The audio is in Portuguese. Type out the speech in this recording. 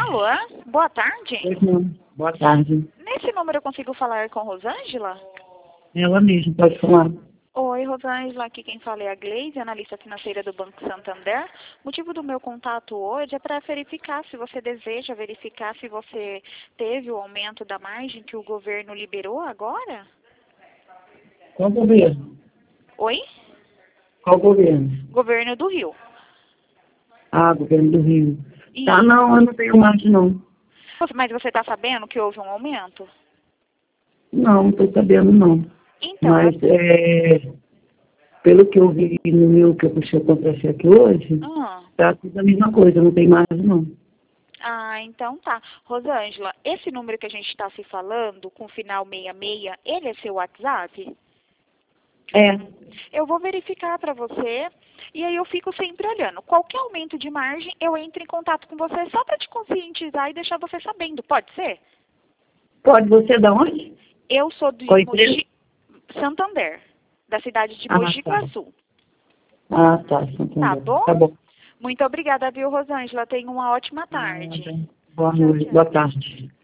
Alô, boa tarde. Pois não. Boa tarde. Nesse número eu consigo falar com Rosângela? Ela mesma, pode falar. Oi, Rosângela, aqui quem fala é a Gleise, analista financeira do Banco Santander. O motivo do meu contato hoje é para verificar se você deseja verificar se você teve o aumento da margem que o governo liberou agora? Qual governo? Oi? Qual governo? Governo do Rio. Ah, governo do Rio. E... Tá, não, eu não tenho mais, não. Mas você está sabendo que houve um aumento? Não, não estou sabendo, não. Então, Mas, pelo que eu vi no meu, que eu puxei o contra-cheque hoje, tá tudo a mesma coisa, não tem mais, não. Ah, então tá. Rosângela, esse número que a gente está se falando, com final 66, ele é seu WhatsApp? É. Eu vou verificar para você e aí eu fico sempre olhando. Qualquer aumento de margem, eu entro em contato com você só para te conscientizar e deixar você sabendo. Pode ser? Pode, você é da onde? Eu sou de Mogi, Santander, da cidade de Mogi Guaçu. Ah, tá. Santander. Tá bom? Tá bom. Muito obrigada, viu, Rosângela? Tenha uma ótima tarde. Boa noite. Boa tarde.